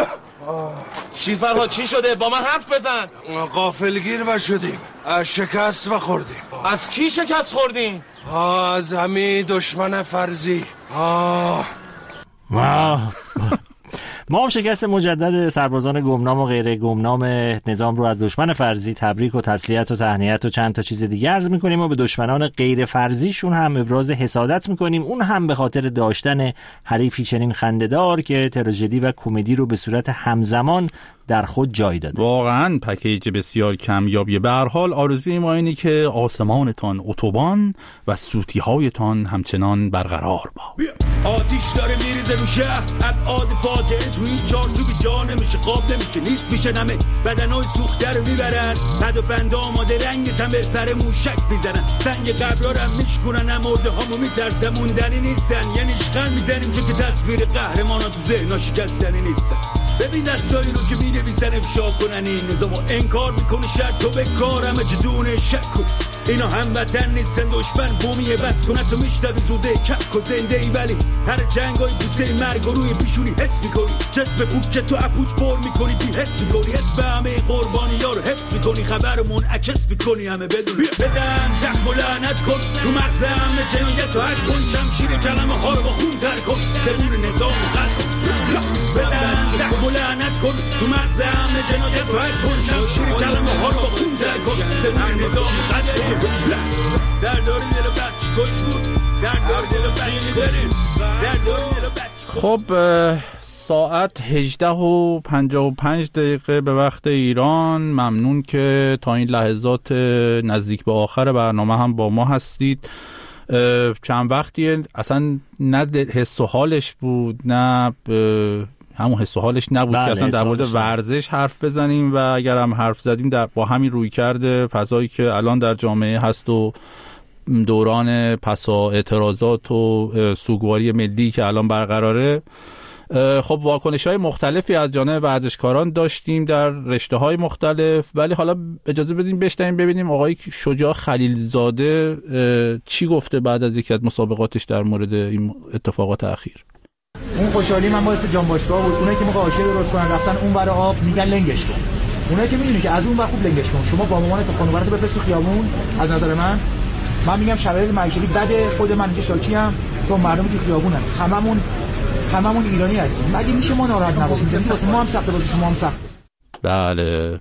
چی فرها چی شده؟ با من حرف بزن. غافلگیر و شدیم، شکست و خوردیم. از کی شکست خوردیم؟ از همین دشمن فرضی. آه واو. ما هم شکست مجدد سربازان گمنام و غیر گمنام نظام رو از دشمن فرضی تبریک و تسلیت و تهنیت و چند تا چیز دیگه عرض می‌کنیم و به دشمنان غیر فرضیشون هم ابراز حسادت می‌کنیم، اون هم به خاطر داشتن حریفی چنین خنده‌دار که تراژدی و کمدی رو به صورت همزمان در خود جای داده. واقعاً پکیج بسیار کمیابیه. به هر حال آرزوی ما اینه که آسمانتان اتوبان و سوتی‌هایتان همچنان برقرار با. آتیش داره میریزه رو شهر، ابعاد فاجعه تو این جان تو بی جا نمیشه، خواب نمیشه، نیست میشه نمه، بدنای سوخته رو میبرن، پدافند آماده رنگ تنبه پر موشک میزنن، سنگ قبرا رو هم میشکنن، مرده هامو میترسن، موندنی نیستن، یعنی شخن میزنیم چون که تصویر قهرمانا تو ذهنا شکستنی نیستن. ببین دستایی رو که می‌نویسن افشا کنن این نظامو انکار میکنه، شرط تو به کار همه جدونه شک کن، اینا هم وطن نیستن، دشمن بومیه بس کنه تو میشنوی زوده کک و زنده ای، ولی هر جنگای بوسه مرگ و روی پیشونی حس میکنی، جسم پوک که تو اپوچ پر میکنی بی حس میکنی، حس به همه قربانی ها رو حس میکنی، خبرمون عکس میکنی همه بدون بزن زخم و لعنت کن تو مغز همه جنایت و حد کن، شمشیر کلمه ها رو با خون تر کن، زبون نظام قد کن، بزن زخم و لعنت کن تو مغز همه جنایت و حد کن، شمشیر کلمه ها رو با خون تر کن، زبون نظام قد کن. در داری دل بچی کش بود، در داری دل بچی داریم، در داری خب ساعت هجده و پنجاه و پنج دقیقه به وقت ایران. ممنون که تا این لحظات نزدیک به آخر برنامه هم با ما هستید. چند وقتی اصلا نه حس و حالش بود نه همون حس و حالش نبود که اصلا در مورد ورزش حرف بزنیم و اگر هم حرف زدیم در با همین روی کرده فضایی که الان در جامعه هست و دوران پسا اعتراضات و سوگواری ملی که الان برقراره. خب واکنش‌های مختلفی از جانب ورزشکاران داشتیم در رشته‌های مختلف، ولی حالا اجازه بدیم بشنویم ببینیم آقای شجاع خلیلزاده چی گفته بعد از یکی از مسابقاتش در مورد این اتفاقات اخیر. اون خوشحالی من باعث جان باشگاه بود. اونایی که موقع حاشیه درست کنن رفتن اون ور آب میگن لنگش کن. اونایی که میدونی که از اون ور خوب لنگش کن. شما با مامانت خانواده‌ت بفرست تو خیابون. از نظر من من میگم شرایط معیشتی بده، خود من اینجا شاکیم، تو مردم تو خیابونن. هممون هممون ایرانی هستیم. مگه میشه ما ناراحت نباشیم؟ واسه ما هم سخته، واسه شما هم سخته. بله،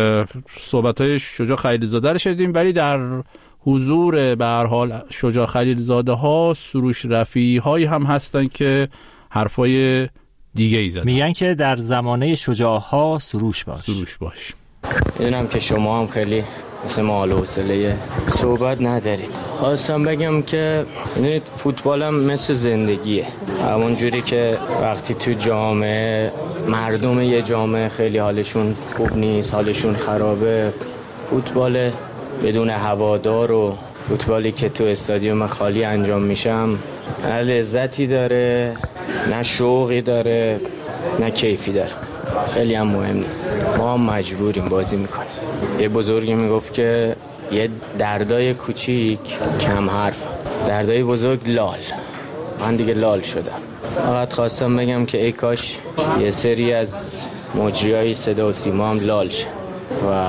صحبت‌های شجاع خلیلزاده رو شنیدیم، ولی در حضور به هر حال شجاع خلیلزاده ها سروش رفیعی هایی هم هستن که حرفای دیگه ای زدن. میگن که در زمانه شجاع ها سروش باش. سروش باش. میدونم که شما هم خیلی مثل ما حال و حوصله صحبت ندارید. خواستم بگم که میدونید فوتبال هم مثل زندگیه. همون جوری که وقتی تو جامعه مردم یه جامعه خیلی حالشون خوب نیست، حالشون خرابه، فوتبال بدون هوادار و فوتبالی که تو استادیوم خالی انجام میشم نه لذتی داره، نه شوقی داره، نه کیفی داره. خیلی هم مهم نیست. ما هم مجبوریم بازی میکنیم. یه بزرگی میگفت که یه دردای کوچیک کم حرف، دردای بزرگ لال. من دیگه لال شدم. فقط خواستم بگم که ای کاش یه سری از مجریای صدا و سیما هم لال شه و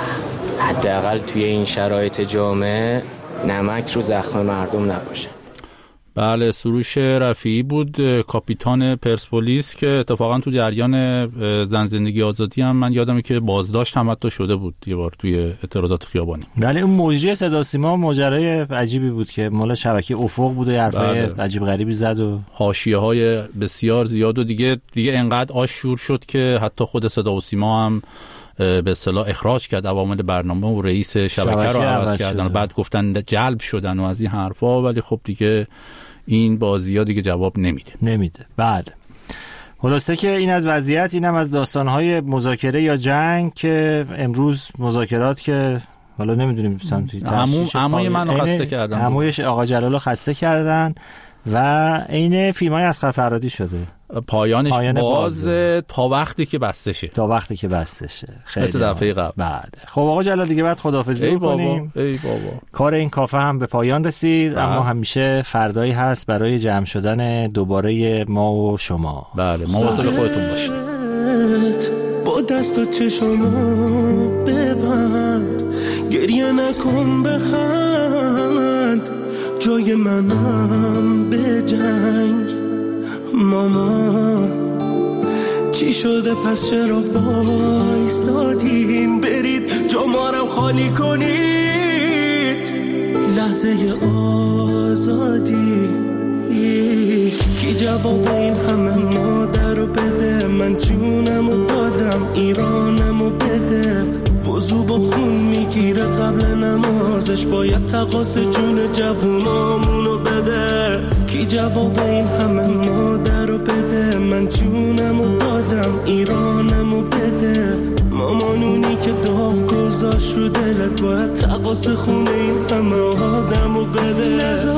حداقل توی این شرایط جامعه نمک رو زخم مردم نباشه. بله، سروش رفیعی بود، کاپیتان پرسپولیس که اتفاقا تو جریان زن زندگی آزادی هم من یادمه که بازداشت هم حتی شده بود یه بار توی اعتراضات خیابانی. بله، اون مجری صدا سیما ماجرای عجیبی بود که مال شبکه افق بود و حرفای بله. عجیب غریبی زد و حاشیه‌های بسیار زیاد و دیگه دیگه انقدر آشور شد که حتی خود صدا و سیما هم به اصطلاح اخراج کرد عوامل برنامه و رئیس شبکه, شبکه رو عوض کردن و بعد گفتن جلب شدن و از این حرفا، ولی خب دیگه این بازی‌ها دیگه جواب نمیده نمیده بله. خلاصه که این از وضعیت، اینم از داستان‌های مذاکره یا جنگ که امروز مذاکرات که حالا نمیدونیم سمتی عمو عموی منو خسته کردن، عمویش آقا جلالو خسته کردن و عین فیلمای اصغر فرهادی شده. پایانش پایان باز تا وقتی که بسته شه تا وقتی که بسته شه خیلی مثل دفعه قبل. بله خب آقا جلال دیگه بعد خداحافظی کنیم. ای بابا کار این کافه هم به پایان رسید بله. اما همیشه فردایی هست برای جمع شدن دوباره ما و شما. بله مواظب خودتون باشید. با دست و چشمو ببند، گریه نکن بخند، جای منم به جنگ. مامان چی شده پس چرا بایسادین؟ برید جامارم خالی کنید، لحظه آزادی. کی جواب این همه مادر رو بده؟ من جونم رو دادم، ایرانم رو بده. وضو با خون میگیره قبل نمازش، باید تقاس جون جوونامونو بده. کی جواب این همه مادر رو بده؟ من جونمو دادم، ایرانمو بده. مامانونی که داغ گذاشت رو دلت، باید تقاس خون این همه آدمو بده.